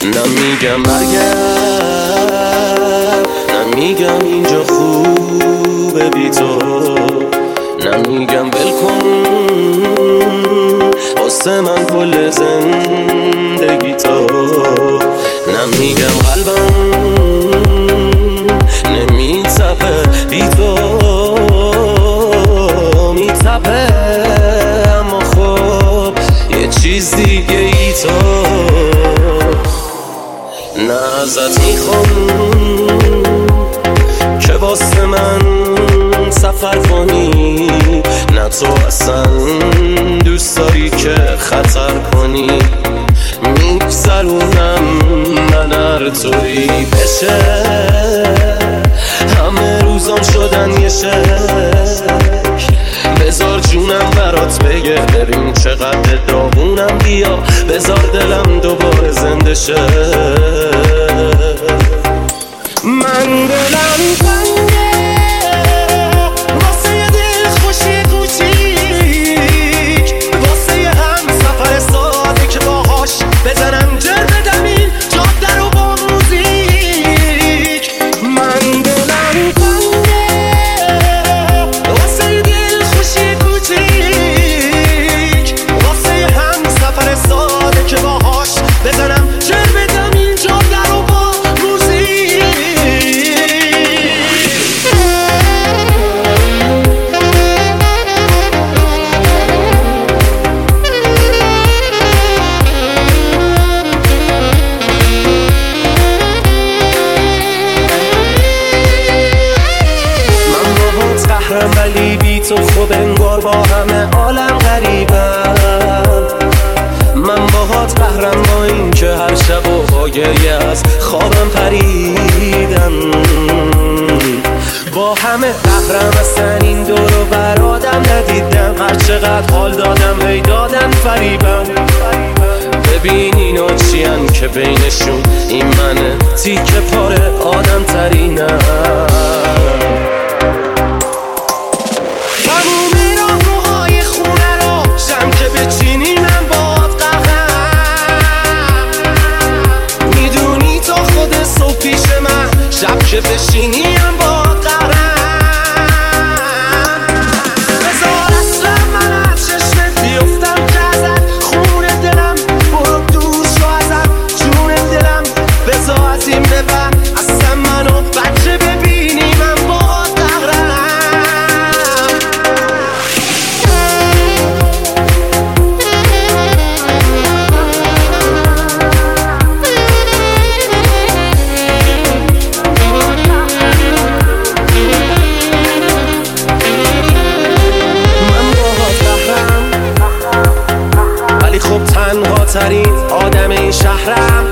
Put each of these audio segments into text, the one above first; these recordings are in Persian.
نمیگم برگرد، نمیگم اینجا خوبه بی تو، نمیگم ول کن واسه من کل زندگی تو، نمیگم قلبم نمیتپه بی تو، میتپه اما خب یه چیز دیگه ای تو. نه ازت میخوام که واسه من سفر کنی، نه تو اصلا دوست داری که خطر کنی، میگذرونم من هر طوری بشه، همه روزام شدن یه شک، بذار جونم برات بگه ببین چقدر داغونم، بیا بذار دلم دوباره زنده شه. من دلم تنگه واسه یه دل خوشی کوچیک، واسه یه هم سفر ساده که باهاش بزنم جر بدم این جاده رو با موزیک. من دلم تنگه واسه یه دل خوشی کوچیک، واسه یه هم سفر ساده که باهاش بزنم جر بدم این جاده رو با ولی بی تو خوب انگار با همه عالم غریبم. من باهات قهرم با این که هر شب و با گریه از خوابم پریدم، با همه قهرم اصلا این دور و بر آدم ندیدم، هر چقدر حال دادم هی دادن فریبم. ببین اینا چیان که بینشون این منه تیکه پاره آدم ترینم. شب که بشینیم با قرم، بذار اصلا من از چشمت بیفتم که ازت خون دلم، برو دور شو ازم جون دلم، بذار از این به بعد اصلا منو بچه ببینی من با قرم. تنها ترین آدم این شهرم،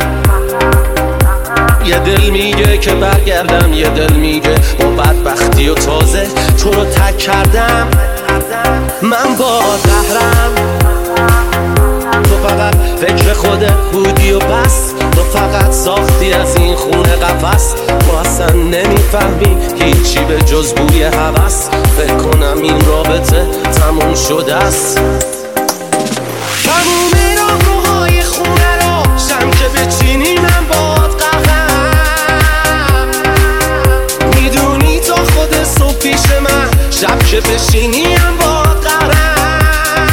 یه دل میگه که برگردم، یه دل میگه با بدبختی و تازه تو رو تک کردم. من با قهرم، تو فقط فکر خودت بودی و بس، تو فقط ساختی از این خونه قفس، ما اصلا نمیفهمی هیچی به جز بوی هوس، فکر کنم این رابطه تموم شده است. که بچینی من باد قهرم، میدونی تا خود صبح پیش من، شب که بشینی من باد قهرم،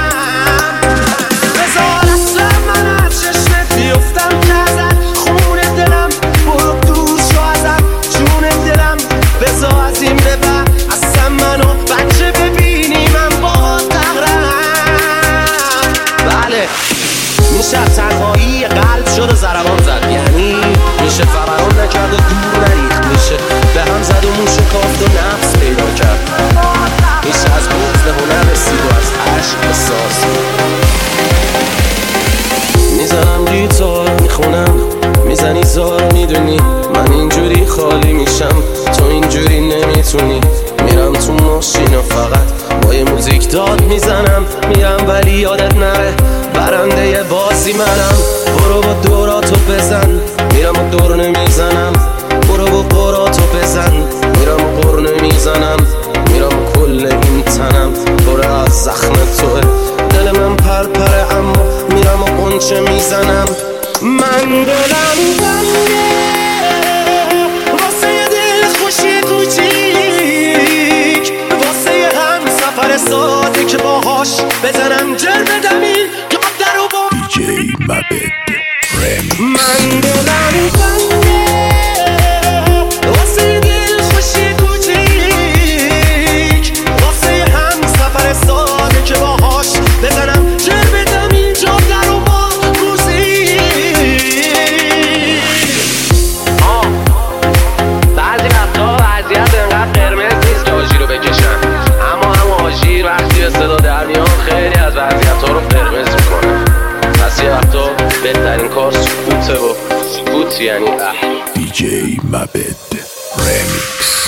بذار اصلا من از چشمت بیفتم که ازت خون دلم، برو دور شو ازم جون دلم، بذار از این به بعد اصلا منو بچه ببینی من باد قهرم. بله میشه تنهایی قلب شد و ضربان زد، یعنی میشه فوران نکرد و دور نریخت، میشه به هم زد و موشه کافت و نفس پیدا کرد، میشه از بغض به هنر رسید و از عشق به ساز. میزنم گیتار میخونم، میزنی زار، میدونی من اینجوری خالی میشم، تو اینجوری نمیتونی. میرم تو ماشین و فقط با یه موزیک داد میزنم، میرم ولی یادت نره برنده بازی منم. برو با دوراتو بزن، میرم و دور نمیزنم، برو با قراتو بزن، میرم و قر نمیزنم، میرم و کل این تنم پر از زخم توه، دل من پرپره اما میرم و قنچه میزنم. من دلم تنگه واسه یه دل خوشی کوچیک، واسه یه هم سفر ساده که باهاش بزنم جر بدمین یا در و با دیجی مبد رمیکس. من دلم تنگه واسه یه دل خوشی کوچیک، واسه یه هم سفر ساده که باهاش بزنم جر بدمین جا در و با بعضی وقتا وضعیت انقدر قرمز نیست که آژیر رو بکشن، اما هم آژیر وقتی به صدا در میان خیلی از وضعیت ها رو قرمز میکنه. پس یه وقتا بهترین کار سکوته و سکوت یعنی دیجی مبد رمیکس.